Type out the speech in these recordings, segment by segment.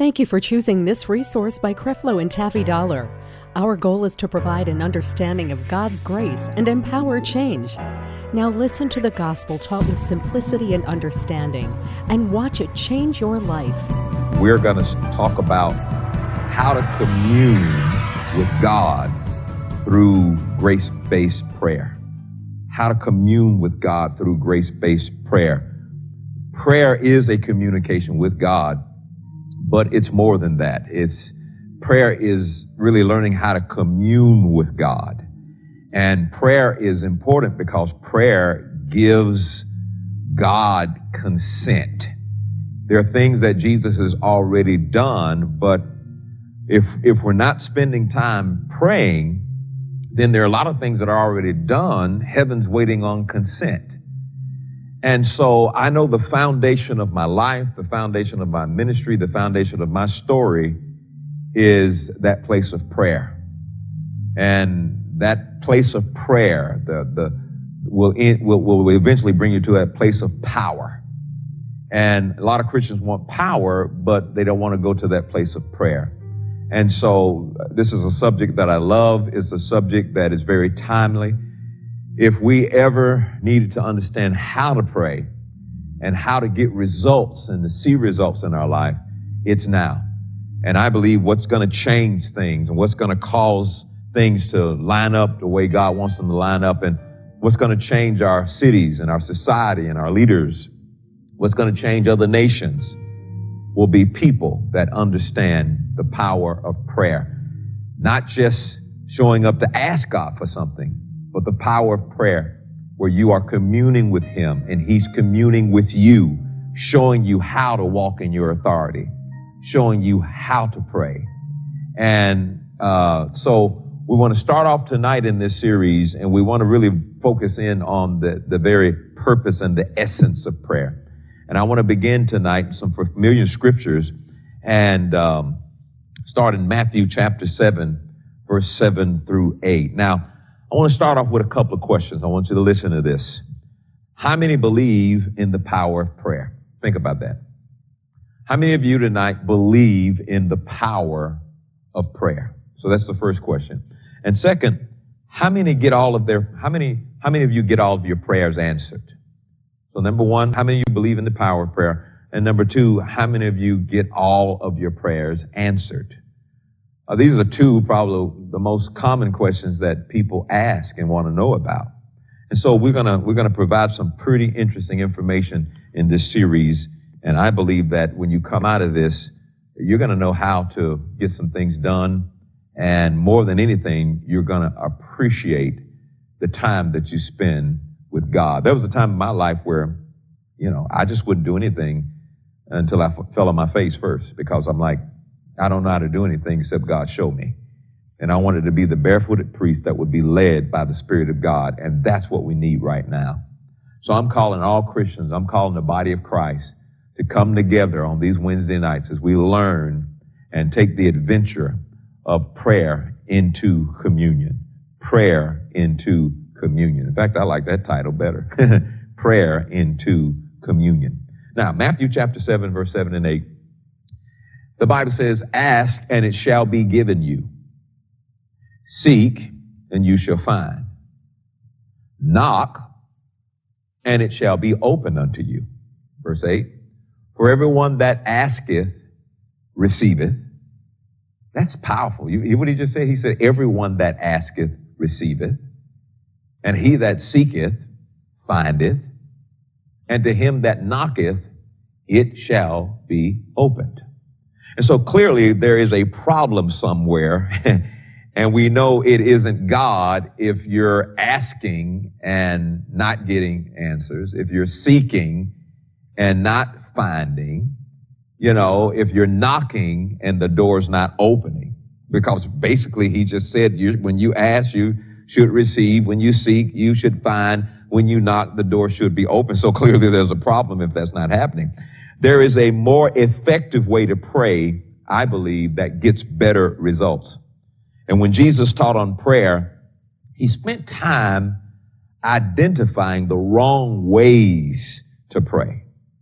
Thank you for choosing this resource by Creflo and Taffy Dollar. Our goal is to provide an understanding of God's grace and empower change. Now listen to the gospel taught with simplicity and understanding, and watch it change your life. We're going to talk about how to commune with God through grace-based prayer. How to commune with God through grace-based prayer. Prayer is a communication with God, but it's more than that. Prayer is really learning how to commune with God. And prayer is important because prayer gives God consent. There are things that Jesus has already done, but if we're not spending time praying, then there are a lot of things that are already done. Heaven's waiting on consent. And so I know the foundation of my life, the foundation of my ministry, the foundation of my story is that place of prayer. And that place of prayer will eventually bring you to that place of power. And a lot of Christians want power, but they don't want to go to that place of prayer. And so this is a subject that I love. It's a subject that is very timely. If we ever needed to understand how to pray and how to get results and to see results in our life, it's now. And I believe what's going to change things and what's going to cause things to line up the way God wants them to line up, and what's going to change our cities and our society and our leaders, what's going to change other nations, will be people that understand the power of prayer. Not just showing up to ask God for something, but the power of prayer, where you are communing with Him and He's communing with you, showing you how to walk in your authority, showing you how to pray. And so we want to start off tonight in this series, and we want to really focus in on the very purpose and the essence of prayer. And I want to begin tonight with some familiar scriptures and start in Matthew chapter 7, verse 7 through 8. Now, I want to start off with a couple of questions. I want you to listen to this. How many believe in the power of prayer? Think about that. How many of you tonight believe in the power of prayer? So that's the first question. And second, how many of you get all of your prayers answered? So number one, how many of you believe in the power of prayer? And number two, how many of you get all of your prayers answered? These are two probably the most common questions that people ask and want to know about. And so we're gonna provide some pretty interesting information in this series. And I believe that when you come out of this, you're gonna know how to get some things done. And more than anything, you're gonna appreciate the time that you spend with God. There was a time in my life where, I just wouldn't do anything until I fell on my face first, because I'm like, I don't know how to do anything except God show me. And I wanted to be the barefooted priest that would be led by the Spirit of God. And that's what we need right now. So I'm calling all Christians, I'm calling the body of Christ to come together on these Wednesday nights as we learn and take the adventure of prayer into communion. Prayer into communion. In fact, I like that title better. Prayer into communion. Now, Matthew chapter 7, verse 7 and 8. The Bible says, ask and it shall be given you. Seek and you shall find. Knock and it shall be opened unto you. Verse 8. For everyone that asketh, receiveth. That's powerful. You hear what he just said? He said, everyone that asketh, receiveth. And he that seeketh, findeth. And to him that knocketh, it shall be opened. And so clearly there is a problem somewhere. And we know it isn't God if you're asking and not getting answers, if you're seeking and not finding, if you're knocking and the door's not opening. Because basically he just said, when you ask, you should receive. When you seek, you should find. When you knock, the door should be open. So clearly there's a problem if that's not happening. There is a more effective way to pray, I believe, that gets better results. And when Jesus taught on prayer, he spent time identifying the wrong ways to pray.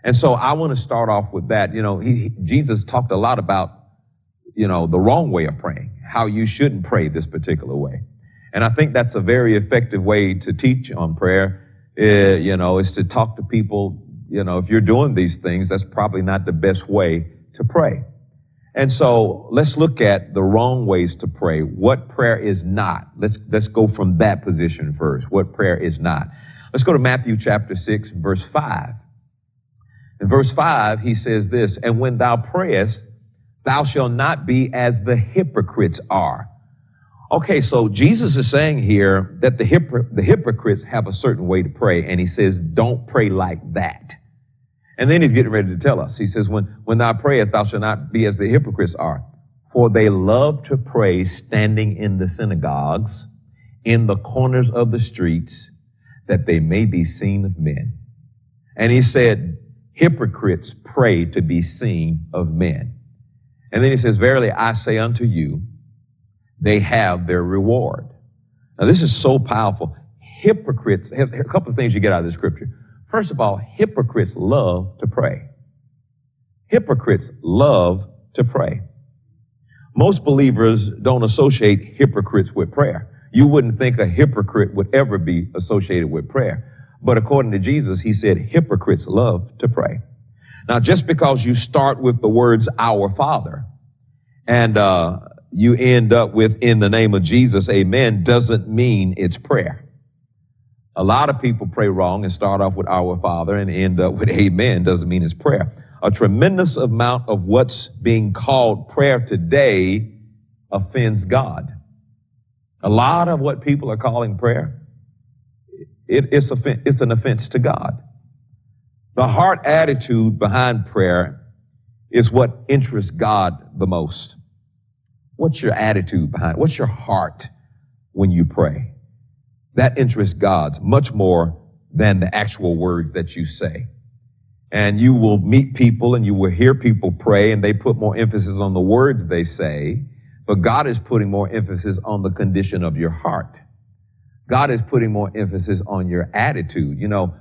And so I want to start off with that. Jesus talked a lot about, the wrong way of praying, how you shouldn't pray this particular way. And I think that's a very effective way to teach on prayer, is to talk to people. If you're doing these things, that's probably not the best way to pray. And so let's look at the wrong ways to pray. What prayer is not. Let's go from that position first. What prayer is not. Let's go to Matthew chapter 6, verse 5. In verse 5, he says this, "And when thou prayest, thou shalt not be as the hypocrites are." Okay, so Jesus is saying here that the hypocrites have a certain way to pray, and he says, don't pray like that. And then he's getting ready to tell us. He says, when thou prayest, thou shalt not be as the hypocrites are, for they love to pray standing in the synagogues, in the corners of the streets, that they may be seen of men. And he said, hypocrites pray to be seen of men. And then he says, verily I say unto you, they have their reward. Now this is so powerful. Hypocrites, a couple of things you get out of the scripture. First of all, hypocrites love to pray. Hypocrites love to pray. Most believers don't associate hypocrites with prayer. You wouldn't think a hypocrite would ever be associated with prayer. But according to Jesus, he said hypocrites love to pray. Now, just because you start with the words, our Father, and you end up with, in the name of Jesus, amen, doesn't mean it's prayer. A lot of people pray wrong and start off with our Father and end up with amen, doesn't mean it's prayer. A tremendous amount of what's being called prayer today offends God. A lot of what people are calling prayer, it's an offense to God. The heart attitude behind prayer is what interests God the most. What's your attitude behind it? What's your heart when you pray? That interests God much more than the actual words that you say. And you will meet people and you will hear people pray and they put more emphasis on the words they say, but God is putting more emphasis on the condition of your heart. God is putting more emphasis on your attitude.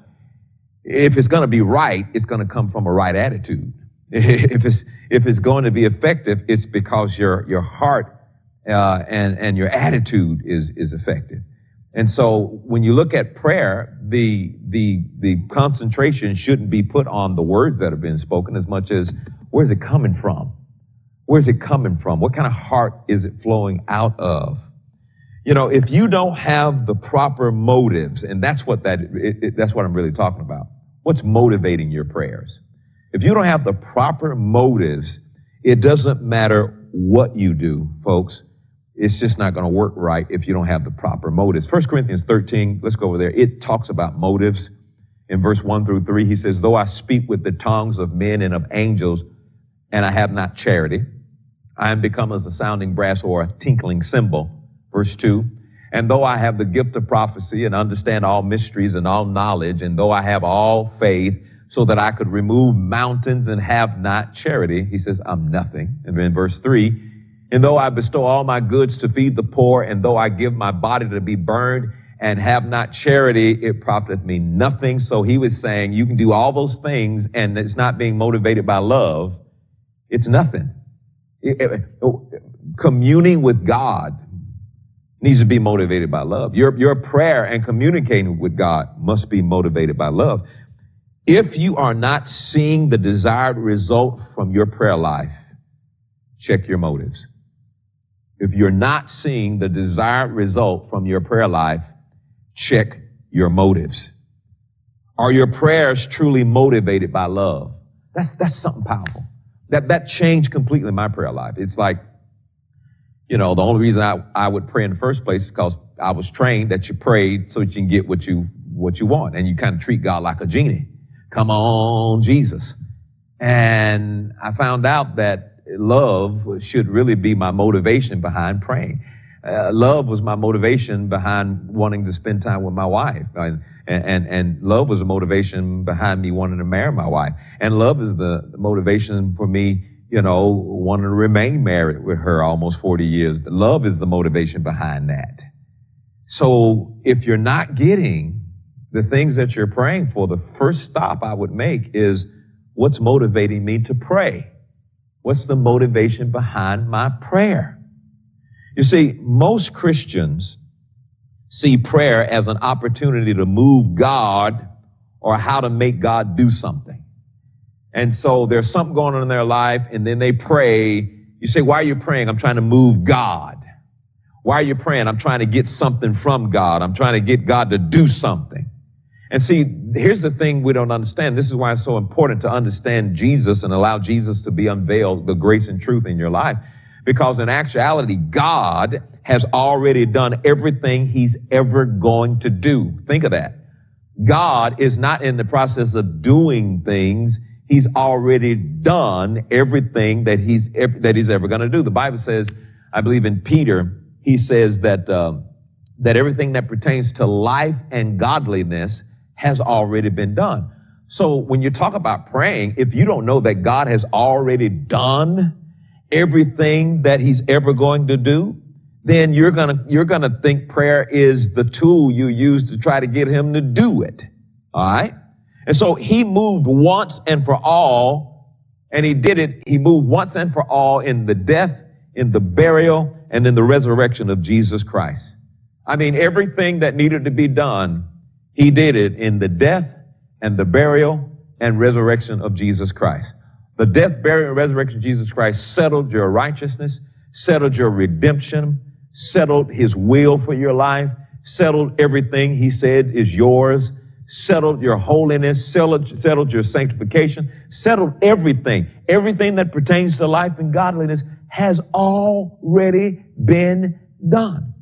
If it's going to be right, it's going to come from a right attitude. If it's going to be effective, it's because your heart and your attitude is effective. And so when you look at prayer, the concentration shouldn't be put on the words that have been spoken as much as where's it coming from? Where's it coming from? What kind of heart is it flowing out of? If you don't have the proper motives, and that's what that's what I'm really talking about. What's motivating your prayers? If you don't have the proper motives, it doesn't matter what you do, folks. It's just not going to work right if you don't have the proper motives. 1 Corinthians 13, let's go over there. It talks about motives. In verse 1 through 3, he says, though I speak with the tongues of men and of angels, and I have not charity, I am become as a sounding brass or a tinkling cymbal. Verse 2, and though I have the gift of prophecy and understand all mysteries and all knowledge, and though I have all faith so that I could remove mountains and have not charity, he says, I'm nothing. And then verse 3, and though I bestow all my goods to feed the poor, and though I give my body to be burned and have not charity, it profiteth me nothing. So he was saying you can do all those things and it's not being motivated by love. It's nothing. Communing with God needs to be motivated by love. Your prayer and communicating with God must be motivated by love. If you are not seeing the desired result from your prayer life, check your motives. If you're not seeing the desired result from your prayer life, check your motives. Are your prayers truly motivated by love? That's something powerful. That changed completely my prayer life. It's like, the only reason I would pray in the first place is because I was trained that you prayed so that you can get what you want. And you kind of treat God like a genie. Come on, Jesus. And I found out that love should really be my motivation behind praying. Love was my motivation behind wanting to spend time with my wife. And love was a motivation behind me wanting to marry my wife. And love is the motivation for me, wanting to remain married with her almost 40 years. Love is the motivation behind that. So if you're not getting the things that you're praying for, the first stop I would make is, What's motivating me to pray? What's the motivation behind my prayer? You see, most Christians see prayer as an opportunity to move God or how to make God do something. And so there's something going on in their life, and then they pray. You say, why are you praying? I'm trying to move God. Why are you praying? I'm trying to get something from God. I'm trying to get God to do something. And see, here's the thing we don't understand. This is why it's so important to understand Jesus and allow Jesus to be unveiled, the grace and truth in your life. Because in actuality, God has already done everything he's ever going to do. Think of that. God is not in the process of doing things. He's already done everything that he's ever going to do. The Bible says, I believe in Peter, he says that everything that pertains to life and godliness has already been done. So when you talk about praying, if you don't know that God has already done everything that he's ever going to do, then you're gonna think prayer is the tool you use to try to get him to do it. All right? And so he moved once and for all, and he did it. He moved once and for all in the death, in the burial, and in the resurrection of Jesus Christ. I mean, everything that needed to be done, he did it in the death and the burial and resurrection of Jesus Christ. The death, burial, and resurrection of Jesus Christ settled your righteousness, settled your redemption, settled his will for your life, settled everything he said is yours, settled your holiness, settled your sanctification, settled everything. Everything that pertains to life and godliness has already been done.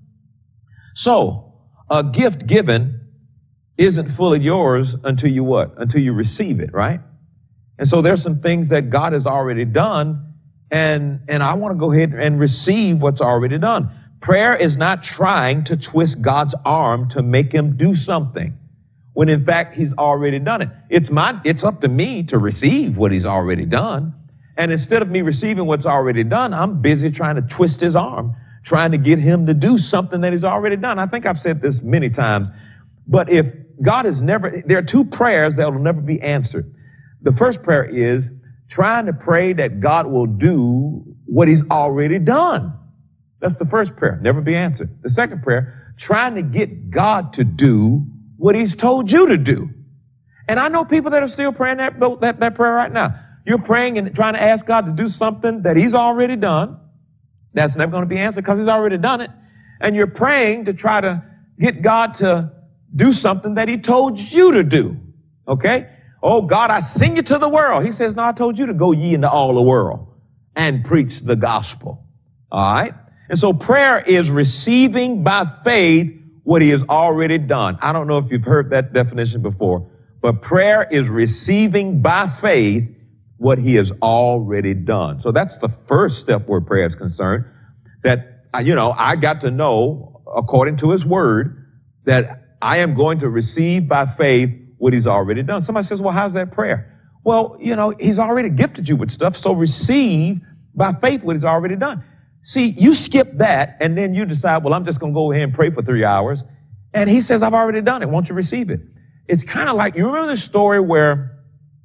So, a gift given isn't fully yours until you what? Until you receive it, right? And so there's some things that God has already done, and I want to go ahead and receive what's already done. Prayer is not trying to twist God's arm to make him do something, when in fact he's already done it. It's up to me to receive what he's already done. And instead of me receiving what's already done, I'm busy trying to twist his arm, trying to get him to do something that he's already done. I think I've said this many times, but if God has never, there are two prayers that will never be answered. The first prayer is trying to pray that God will do what he's already done. That's the first prayer, never be answered. The second prayer, trying to get God to do what he's told you to do. And I know people that are still praying that prayer right now. You're praying and trying to ask God to do something that he's already done. That's never going to be answered because he's already done it. And you're praying to try to get God to do something that he told you to do. Okay? Oh, God, I send you to the world. He says, no, I told you to go ye into all the world and preach the gospel. All right? And so prayer is receiving by faith what he has already done. I don't know if you've heard that definition before, but prayer is receiving by faith what he has already done. So that's the first step where prayer is concerned, that, I got to know, according to his word, that I am going to receive by faith what he's already done. Somebody says, well, how's that prayer? Well, he's already gifted you with stuff, so receive by faith what he's already done. See, you skip that, and then you decide, well, I'm just going to go ahead and pray for 3 hours. And he says, I've already done it. Won't you receive it? It's kind of like, you remember the story where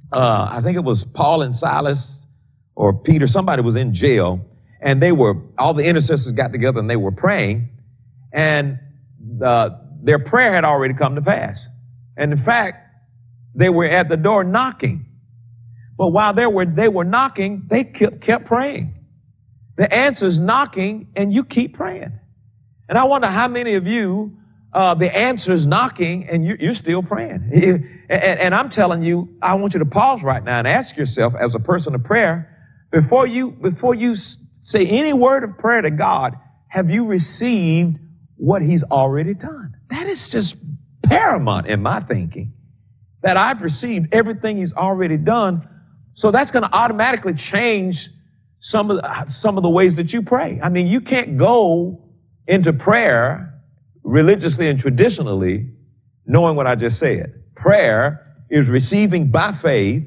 I think it was Paul and Silas or Peter, somebody was in jail, and all the intercessors got together and they were praying, and their prayer had already come to pass. And in fact, they were at the door knocking. But while they were knocking, they kept praying. The answer's knocking, and you keep praying. And I wonder how many of you, the answer's knocking, and you're still praying. And I'm telling you, I want you to pause right now and ask yourself, as a person of prayer, before you say any word of prayer to God, have you received what he's already done? That is just paramount in my thinking, that I've received everything he's already done. So that's going to automatically change some of the ways that you pray. I mean, you can't go into prayer religiously and traditionally knowing what I just said. Prayer is receiving by faith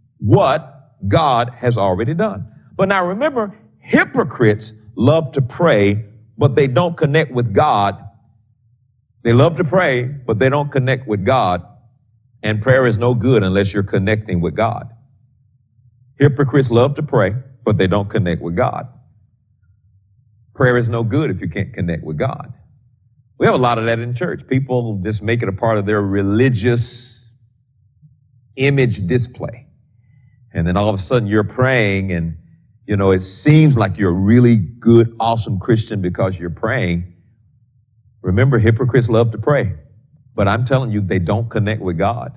what God has already done. But now remember, hypocrites love to pray, but they don't connect with God. They love to pray, but they don't connect with God. And prayer is no good unless you're connecting with God. Hypocrites love to pray, but they don't connect with God. Prayer is no good if you can't connect with God. We have a lot of that in church. People just make it a part of their religious image display. And then all of a sudden you're praying and, it seems like you're a really good, awesome Christian because you're praying. Remember, hypocrites love to pray, but I'm telling you, they don't connect with God.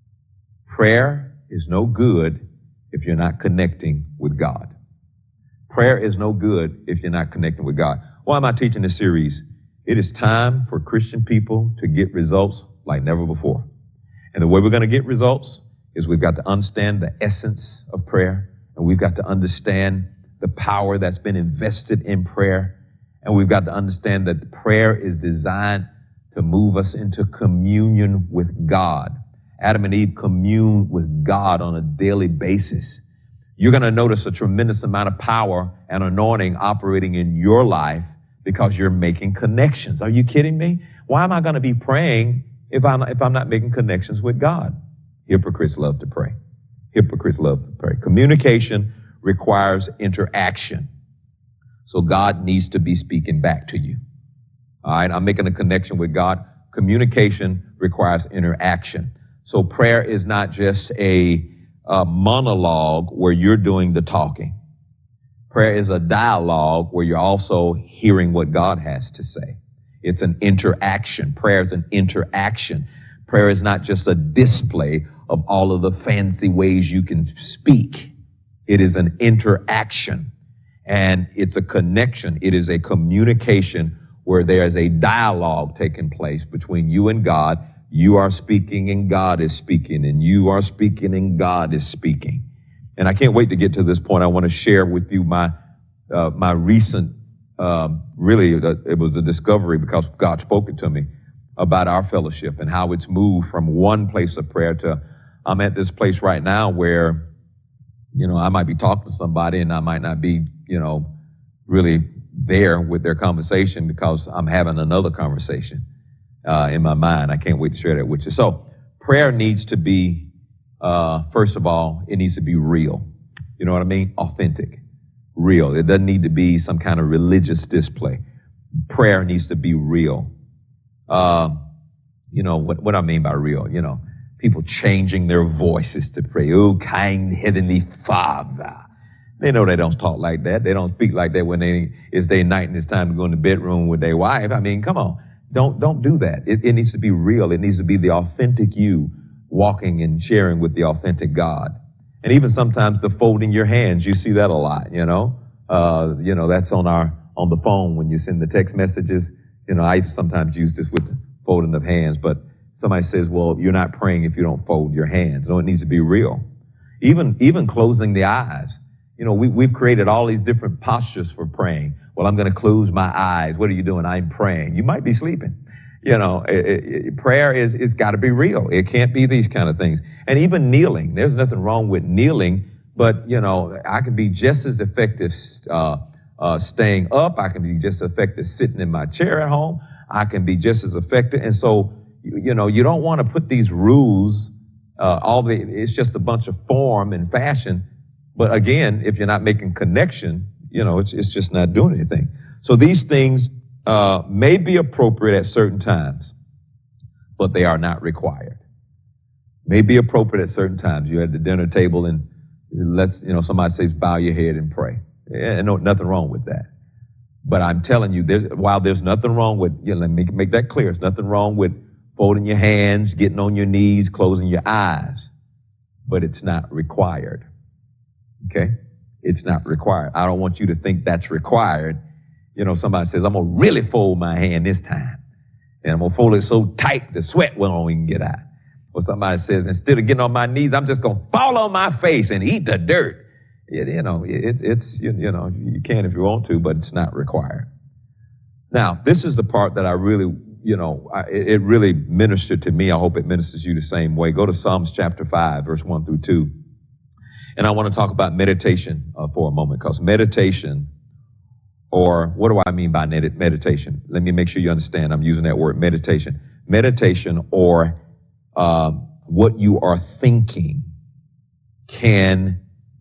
Prayer is no good if you're not connecting with God. Prayer is no good if you're not connecting with God. Why am I teaching this series? It is time for Christian people to get results like never before. And the way we're going to get results is we've got to understand the essence of prayer, and we've got to understand the power that's been invested in prayer, and we've got to understand that prayer is designed to move us into communion with God. Adam and Eve commune with God on a daily basis. You're going to notice a tremendous amount of power and anointing operating in your life because you're making connections. Are you kidding me? Why am I going to be praying if I'm not making connections with God? Hypocrites love to pray. Hypocrites love to pray. Communication requires interaction. So God needs to be speaking back to you. All right, I'm making a connection with God. Communication requires interaction. So prayer is not just a monologue where you're doing the talking. Prayer is a dialogue where you're also hearing what God has to say. It's an interaction. Prayer is an interaction. Prayer is not just a display of all of the fancy ways you can speak. It is an interaction, and it's a connection. It is a communication where there is a dialogue taking place between you and God. You are speaking and God is speaking, and you are speaking and God is speaking. And I can't wait to get to this point. I want to share with you my recent, it was a discovery because God spoke it to me about our fellowship and how it's moved from one place of prayer to, I'm at this place right now where, I might be talking to somebody and I might not be, really there with their conversation because I'm having another conversation in my mind. I can't wait to share that with you. So prayer needs to be, first of all, it needs to be real. You know what I mean? Authentic, real. It doesn't need to be some kind of religious display. Prayer needs to be real. What I mean by real, people changing their voices to pray. Oh, kind Heavenly Father. They know they don't talk like that. They don't speak like that when it's their night and it's time to go in the bedroom with their wife. I mean, come on. Don't do that. It needs to be real. It needs to be the authentic you walking and sharing with the authentic God. And even sometimes the folding your hands, you see that a lot, that's on the phone when you send the text messages. I sometimes use this with the folding of hands, but somebody says, well, you're not praying if you don't fold your hands. No, it needs to be real. Even closing the eyes. We've created all these different postures for praying. Well, I'm going to close my eyes. What are you doing? I'm praying. You might be sleeping. Prayer it's got to be real. It can't be these kind of things. And even kneeling. There's nothing wrong with kneeling, but, I can be just as effective staying up. I can be just as effective sitting in my chair at home. I can be just as effective. And so, you don't want to put these rules, it's just a bunch of form and fashion. But again, if you're not making connection, it's just not doing anything. So these things may be appropriate at certain times, but they are not required. May be appropriate at certain times. You're at the dinner table and somebody says, bow your head and pray. And no, nothing wrong with that. But I'm telling you, while there's nothing wrong with, let me make that clear. There's nothing wrong with folding your hands, getting on your knees, closing your eyes, but it's not required. Okay? It's not required. I don't want you to think that's required. Somebody says, I'm going to really fold my hand this time. And I'm going to fold it so tight the sweat won't even get out. Or somebody says, instead of getting on my knees, I'm just going to fall on my face and eat the dirt. You can if you want to, but it's not required. Now, this is the part that I really, it really ministered to me. I hope it ministers you the same way. Go to Psalms chapter 5, verse 1 through 2. And I want to talk about meditation for a moment, because meditation, or what do I mean by meditation? Let me make sure you understand I'm using that word meditation. Meditation, or what you are thinking, can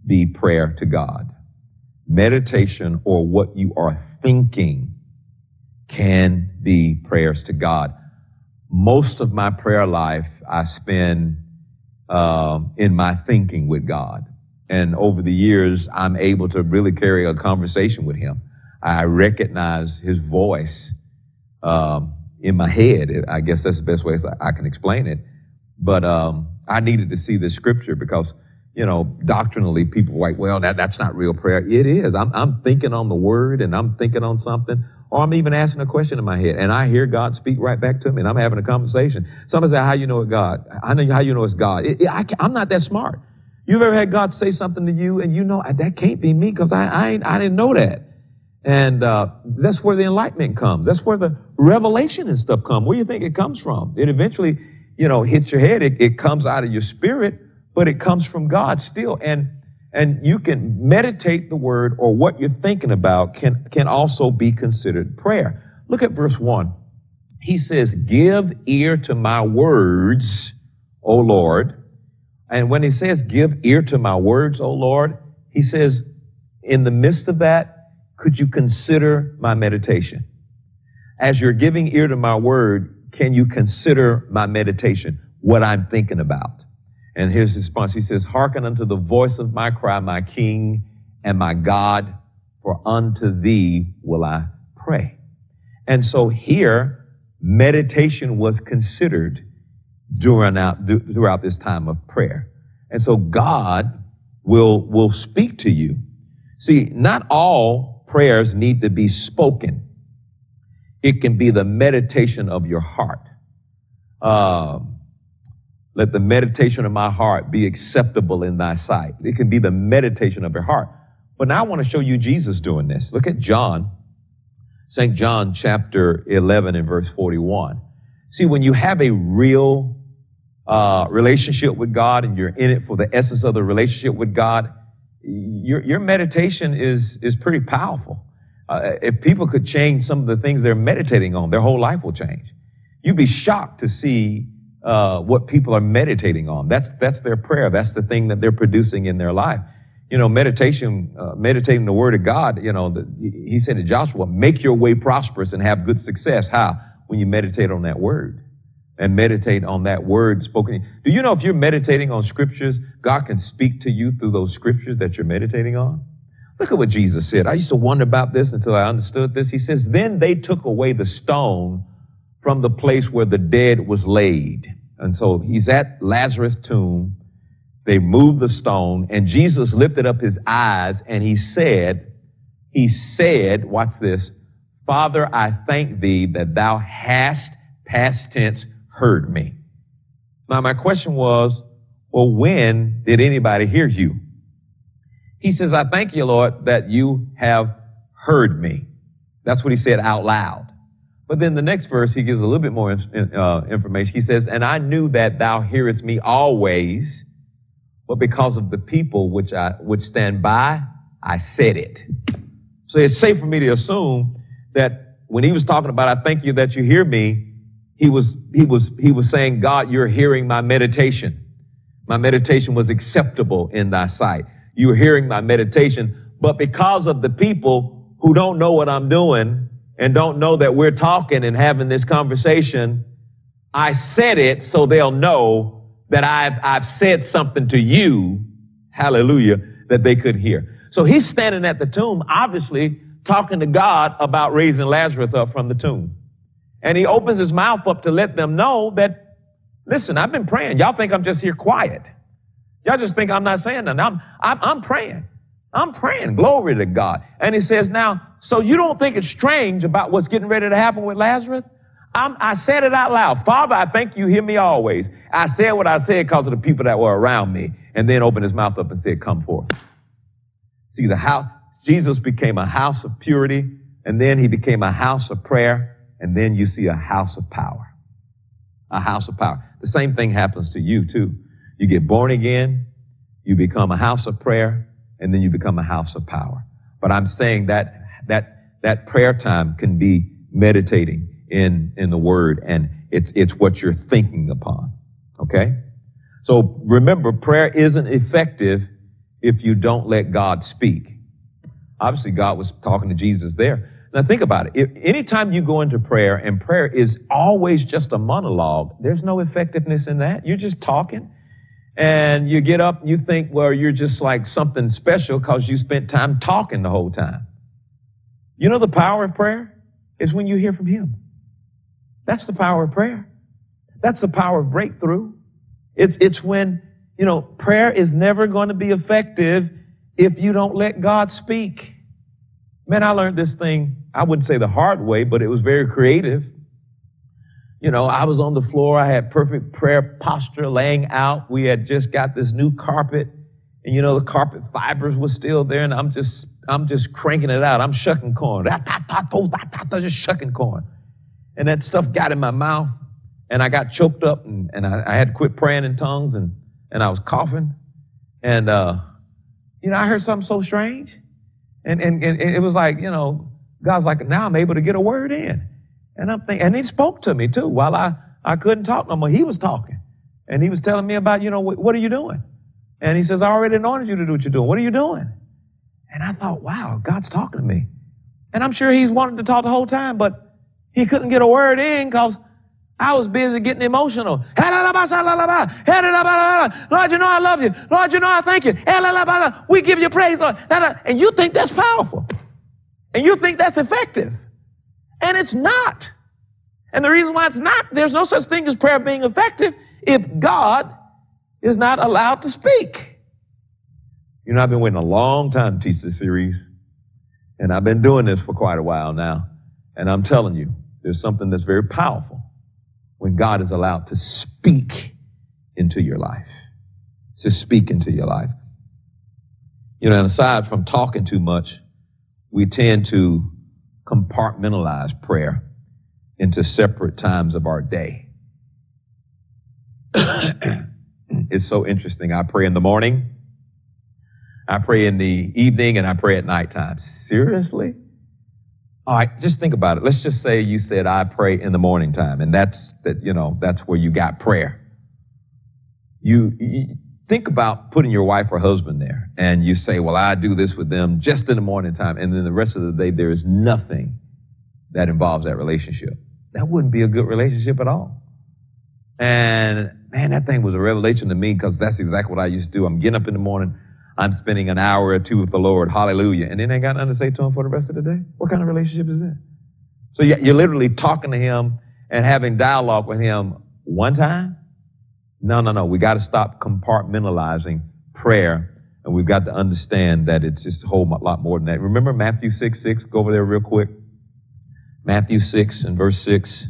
be prayer to God. Meditation, or what you are thinking, can be prayers to God. Most of my prayer life I spend in my thinking with God. And over the years, I'm able to really carry a conversation with him. I recognize his voice in my head. I guess that's the best way I can explain it. But I needed to see this scripture because, doctrinally people are like, well, that's not real prayer. It is. I'm thinking on the word, and I'm thinking on something, or I'm even asking a question in my head, and I hear God speak right back to me, and I'm having a conversation. Somebody say, how you know it's God? I know how you know it's God. I'm not that smart. You've ever had God say something to you, and that can't be me because I didn't know that. And that's where the enlightenment comes. That's where the revelation and stuff comes. Where do you think it comes from? It eventually, hits your head. It comes out of your spirit, but it comes from God still. And you can meditate the word, or what you're thinking about can also be considered prayer. Look at verse 1. He says, give ear to my words, O Lord. And when he says, give ear to my words, O Lord, he says, in the midst of that, could you consider my meditation? As you're giving ear to my word, can you consider my meditation, what I'm thinking about? And here's his response. He says, hearken unto the voice of my cry, my King and my God, for unto thee will I pray. And so here, meditation was considered throughout this time of prayer. And so God will speak to you. See, not all prayers need to be spoken. It can be the meditation of your heart. Let the meditation of my heart be acceptable in thy sight. It can be the meditation of your heart. But now I want to show you Jesus doing this. Look at John, St. John chapter 11 and verse 41. See, when you have a real relationship with God, and you're in it for the essence of the relationship with God, your meditation is pretty powerful. If people could change some of the things they're meditating on, their whole life will change. You'd be shocked to see what people are meditating on. That's their prayer. That's the thing that they're producing in their life. Meditating the word of God, he said to Joshua, make your way prosperous and have good success. How? When you meditate on that word and meditate on that word spoken. Do you know if you're meditating on scriptures, God can speak to you through those scriptures that you're meditating on? Look at what Jesus said. I used to wonder about this until I understood this. He says, then they took away the stone from the place where the dead was laid. And so he's at Lazarus' tomb. They moved the stone, and Jesus lifted up his eyes, and he said, watch this, Father, I thank thee that thou hast, past tense, heard me. Now, my question was, well, when did anybody hear you? He says, I thank you, Lord, that you have heard me. That's what he said out loud. But then the next verse, he gives a little bit more information. He says, and I knew that thou hearest me always, but because of the people which stand by, I said it. So it's safe for me to assume that when he was talking about, I thank you that you hear me, he was saying, God, you're hearing my meditation. My meditation was acceptable in thy sight. You were hearing my meditation, but because of the people who don't know what I'm doing and don't know that we're talking and having this conversation, I said it so they'll know that I've said something to you, hallelujah, that they could hear. So he's standing at the tomb, obviously talking to God about raising Lazarus up from the tomb. And he opens his mouth up to let them know that, listen, I've been praying. Y'all think I'm just here quiet. Y'all just think I'm not saying nothing. I'm praying. I'm praying. Glory to God. And he says, now, so you don't think it's strange about what's getting ready to happen with Lazarus? I said it out loud. Father, I thank you hear me always. I said what I said because of the people that were around me. And then opened his mouth up and said, come forth. See, Jesus became a house of purity, and then he became a house of prayer, and then you see a house of power. A house of power. The same thing happens to you too. You get born again, you become a house of prayer, and then you become a house of power. But I'm saying that prayer time can be meditating in the word, and it's what you're thinking upon. Okay? So remember, prayer isn't effective if you don't let God speak. Obviously, God was talking to Jesus there. Now, think about it. Anytime you go into prayer, and prayer is always just a monologue, there's no effectiveness in that. You're just talking. And you get up and you think, well, you're just like something special because you spent time talking the whole time. You know the power of prayer is when you hear from Him. That's the power of prayer. That's the power of breakthrough. It's when, prayer is never going to be effective if you don't let God speak. Man, I learned this thing, I wouldn't say the hard way, but it was very creative. I was on the floor. I had perfect prayer posture laying out. We had just got this new carpet, and the carpet fibers were still there, and I'm just cranking it out. I'm shucking corn. Just shucking corn. And that stuff got in my mouth, and I got choked up, and I had to quit praying in tongues, and I was coughing. And, I heard something so strange. And it was like, God's like, now I'm able to get a word in. And I'm thinking, and He spoke to me too while I couldn't talk no more. He was talking. And He was telling me about, what are you doing? And He says, I already anointed you to do what you're doing. What are you doing? And I thought, wow, God's talking to me. And I'm sure He's wanted to talk the whole time, but He couldn't get a word in because I was busy getting emotional. Lord, you know I love you. Lord, you know I thank you. We give you praise, Lord. And you think that's powerful. And you think that's effective. And it's not. And the reason why it's not, there's no such thing as prayer being effective if God is not allowed to speak. I've been waiting a long time to teach this series. And I've been doing this for quite a while now. And I'm telling you, there's something that's very powerful when God is allowed to speak into your life. To speak into your life. And aside from talking too much, we tend to compartmentalize prayer into separate times of our day. It's so interesting. I pray in the morning, I pray in the evening, and I pray at nighttime. Seriously? All right, just think about it. Let's just say you said, I pray in the morning time, and that's where you got prayer. You think about putting your wife or husband there, and you say, well, I do this with them just in the morning time, and then the rest of the day there is nothing that involves that relationship. That wouldn't be a good relationship at all. And man, that thing was a revelation to me because that's exactly what I used to do. I'm getting up in the morning, I'm spending an hour or two with the Lord, hallelujah, and then I got nothing to say to Him for the rest of the day. What kind of relationship is that? So you're literally talking to Him and having dialogue with Him one time? No. We got to stop compartmentalizing prayer, and we've got to understand that it's just a whole lot more than that. Remember Matthew 6:6? Go over there real quick. Matthew 6 and verse 6.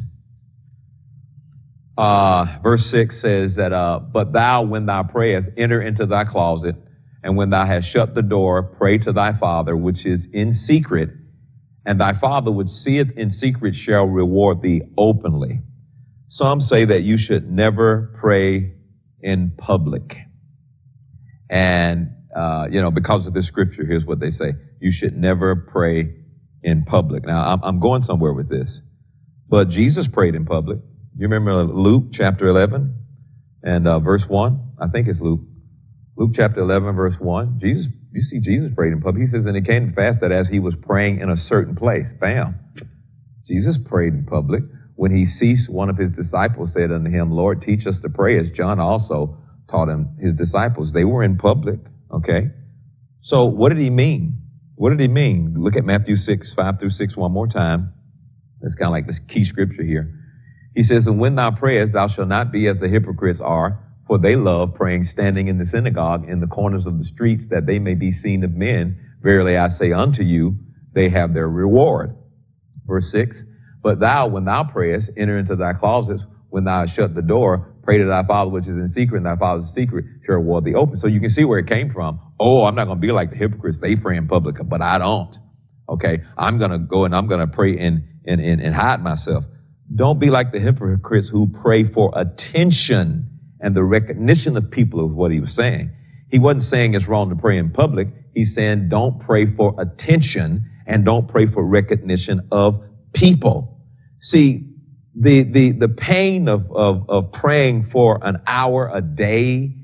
Verse 6 says that, but thou, when thou prayest, enter into thy closet, and when thou hast shut the door, pray to thy Father, which is in secret, and thy Father which seeth in secret shall reward thee openly. Some say that you should never pray in public. And, because of this scripture, here's what they say. You should never pray in public. Now, I'm going somewhere with this. But Jesus prayed in public. You remember Luke chapter 11 and verse 1? I think it's Luke. Luke chapter 11, verse 1. You see Jesus prayed in public. He says, and it came to pass that as He was praying in a certain place, bam, Jesus prayed in public. When He ceased, one of His disciples said unto Him, Lord, teach us to pray, as John also taught His disciples. They were in public, okay? So what did He mean? What did He mean? Look at Matthew 6, 5 through 6 one more time. That's kind of like this key scripture here. He says, and when thou prayest, thou shalt not be as the hypocrites are, for they love praying standing in the synagogue in the corners of the streets, that they may be seen of men. Verily I say unto you, they have their reward. Verse 6, but thou, when thou prayest, enter into thy closets. When thou hast shut the door, pray to thy Father which is in secret, and thy Father's secret shall reward thee open. So you can see where it came from. Oh, I'm not going to be like the hypocrites. They pray in public, but I don't. Okay, I'm going to go and I'm going to pray and hide myself. Don't be like the hypocrites who pray for attention and the recognition of people, of what he was saying. He wasn't saying it's wrong to pray in public. He's saying don't pray for attention and don't pray for recognition of people. See, the pain of praying for an hour a day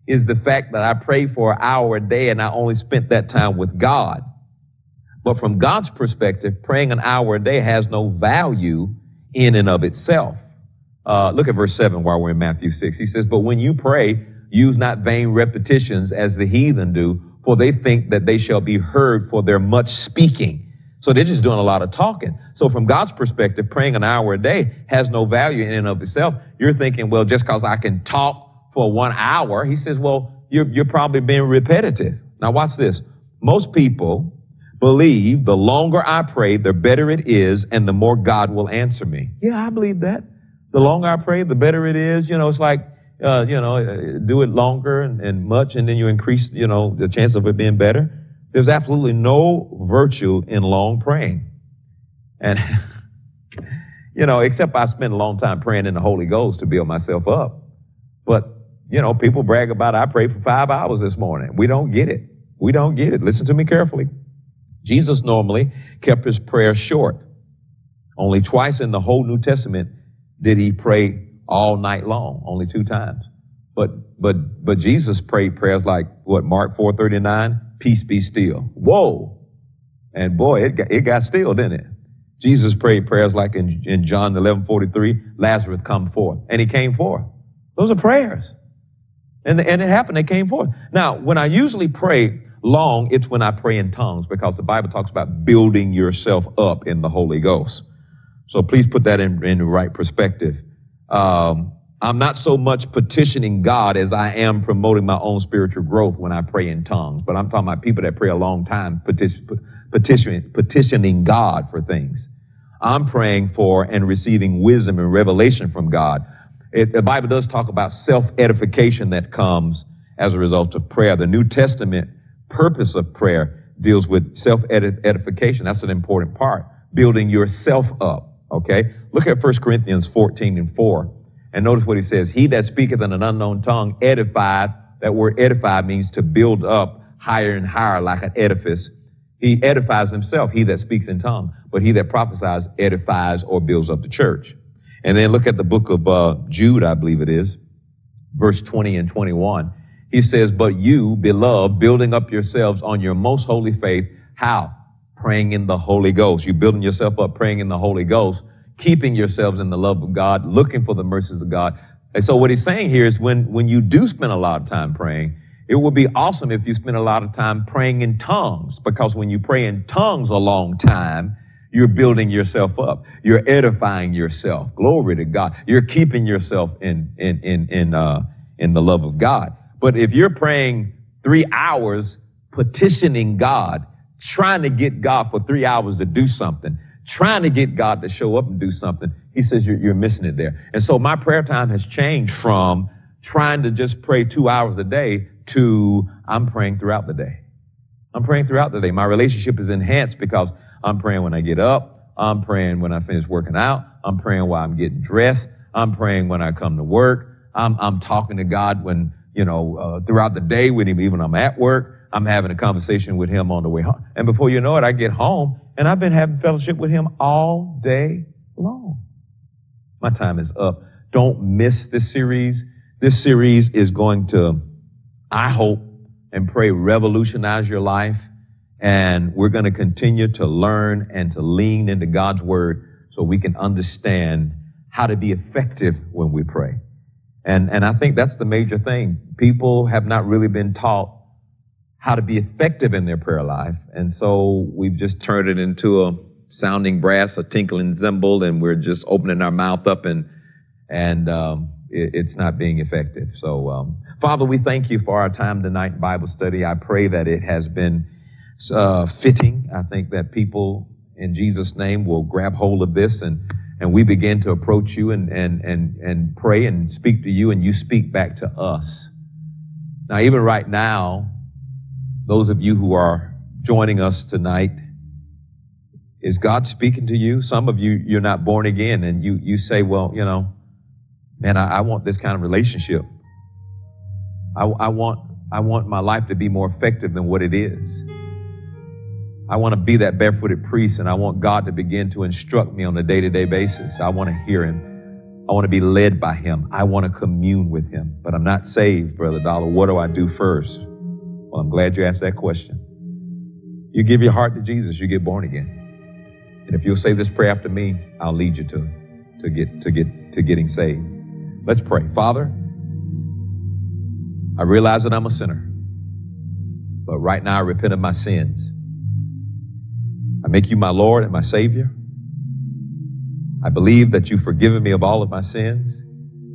is the fact that I prayed for an hour a day and I only spent that time with God. But from God's perspective, praying an hour a day has no value in and of itself. Look at verse 7 while we're in Matthew 6. He says, but when you pray, use not vain repetitions as the heathen do, for they think that they shall be heard for their much speaking. So they're just doing a lot of talking. So from God's perspective, praying an hour a day has no value in and of itself. You're thinking, well, just because I can talk for 1 hour, he says, well, you're probably being repetitive. Now watch this. Most people believe the longer I pray, the better it is, and the more God will answer me. Yeah, I believe that. The longer I pray, the better it is. It's like, do it longer and much, and then you increase, the chance of it being better. There's absolutely no virtue in long praying. And, except I spent a long time praying in the Holy Ghost to build myself up. But, people brag about, I prayed for 5 hours this morning. We don't get it. We don't get it. Listen to me carefully. Jesus normally kept his prayer short. Only twice in the whole New Testament did he pray all night long, only 2 times. But Jesus prayed prayers like what, Mark 4:39, peace be still. Whoa. And boy, it got still, didn't it? Jesus prayed prayers like in John 11:43, Lazarus come forth. And he came forth. Those are prayers. And it happened, they came forth. Now, when I usually pray long, it's when I pray in tongues, because the Bible talks about building yourself up in the Holy Ghost. So please put that in the right perspective. I'm not so much petitioning God as I am promoting my own spiritual growth when I pray in tongues. But I'm talking about people that pray a long time petitioning God for things. I'm praying for and receiving wisdom and revelation from God. The Bible does talk about self-edification that comes as a result of prayer. The New Testament purpose of prayer deals with self-edification. That's an important part, building yourself up, okay? Look at 1 Corinthians 14:4, and notice what he says. He that speaketh in an unknown tongue edifieth. That word edify means to build up higher and higher like an edifice. He edifies himself, he that speaks in tongue, but he that prophesies edifies or builds up the church. And then look at the book of Jude, I believe it is, verse 20 and 21. He says, but you, beloved, building up yourselves on your most holy faith. How? Praying in the Holy Ghost. You're building yourself up, praying in the Holy Ghost, keeping yourselves in the love of God, looking for the mercies of God. And so what he's saying here is when you do spend a lot of time praying, it would be awesome if you spend a lot of time praying in tongues, because when you pray in tongues a long time, you're building yourself up. You're edifying yourself. Glory to God. You're keeping yourself in the love of God. But if you're praying 3 hours, petitioning God, trying to get God for 3 hours to do something, trying to get God to show up and do something, he says you're missing it there. And so my prayer time has changed from trying to just pray 2 hours a day to I'm praying throughout the day. I'm praying throughout the day. My relationship is enhanced because I'm praying when I get up. I'm praying when I finish working out. I'm praying while I'm getting dressed. I'm praying when I come to work. I'm talking to God when, throughout the day with him, even when I'm at work. I'm having a conversation with him on the way home. And before you know it, I get home and I've been having fellowship with him all day long. My time is up. Don't miss this series. This series is going to, I hope and pray, revolutionize your life. And we're going to continue to learn and to lean into God's word so we can understand how to be effective when we pray. And I think that's the major thing. People have not really been taught how to be effective in their prayer life. And so we've just turned it into a sounding brass, a tinkling cymbal, and we're just opening our mouth up and it's not being effective. So, Father, we thank you for our time tonight in Bible study. I pray that it has been fitting. I think that people in Jesus' name will grab hold of this and we begin to approach you and pray and speak to you, and you speak back to us. Now, even right now, those of you who are joining us tonight, is God speaking to you? Some of you, you're not born again, and you say, well, man, I want this kind of relationship. I want my life to be more effective than what it is. I want to be that barefooted priest, and I want God to begin to instruct me on a day-to-day basis. I want to hear him. I want to be led by him. I want to commune with him. But I'm not saved, Brother Dollar. What do I do first? Well, I'm glad you asked that question. You give your heart to Jesus, you get born again. And if you'll say this prayer after me, I'll lead you to getting saved. Let's pray. Father, I realize that I'm a sinner, but right now I repent of my sins. I make you my Lord and my Savior. I believe that you've forgiven me of all of my sins.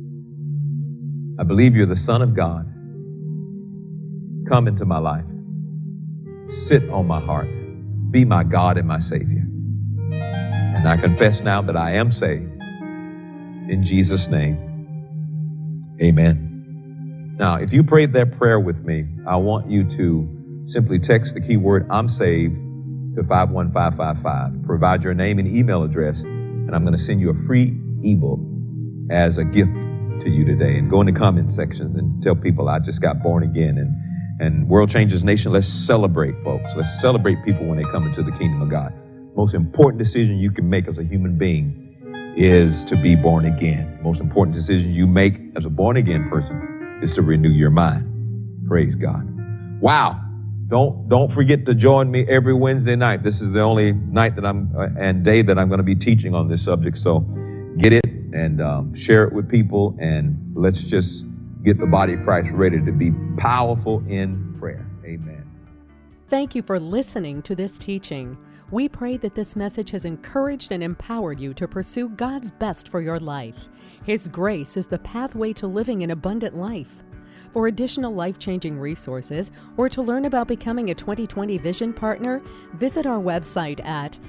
I believe you're the Son of God. Come into my life. Sit on my heart. Be my God and my Savior. And I confess now that I am saved. In Jesus' name, amen. Now, if you prayed that prayer with me, I want you to simply text the keyword "I'm saved" to 51555. Provide your name and email address, and I'm going to send you a free ebook as a gift to you today. And go in the comment sections and tell people I just got born again. And World Changers Nation, let's celebrate, folks. Let's celebrate people when they come into the kingdom of God. Most important decision you can make as a human being is to be born again. Most important decision you make as a born again person is to renew your mind. Praise God. Wow. Don't forget to join me every Wednesday night. This is the only night that and day that I'm going to be teaching on this subject. So get it and share it with people, and let's just get the body of Christ ready to be powerful in prayer. Amen. Thank you for listening to this teaching. We pray that this message has encouraged and empowered you to pursue God's best for your life. His grace is the pathway to living an abundant life. For additional life-changing resources or to learn about becoming a 2020 Vision Partner, visit our website at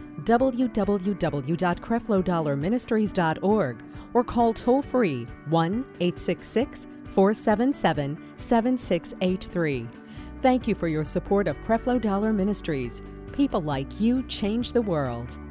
www.creflodollarministries.org or call toll-free 1-866-477-7683. Thank you for your support of Creflo Dollar Ministries. People like you change the world.